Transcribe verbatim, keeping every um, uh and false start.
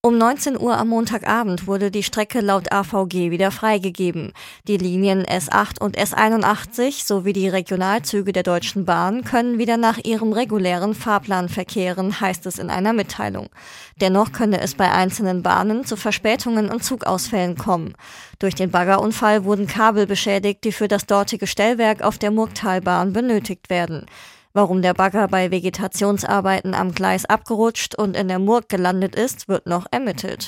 Um neunzehn Uhr am Montagabend wurde die Strecke laut A V G wieder freigegeben. Die Linien S acht und S einundachtzig sowie die Regionalzüge der Deutschen Bahn können wieder nach ihrem regulären Fahrplan verkehren, heißt es in einer Mitteilung. Dennoch könne es bei einzelnen Bahnen zu Verspätungen und Zugausfällen kommen. Durch den Baggerunfall wurden Kabel beschädigt, die für das dortige Stellwerk auf der Murgtalbahn benötigt werden. Warum der Bagger bei Vegetationsarbeiten am Gleis abgerutscht und in der Murg gelandet ist, wird noch ermittelt.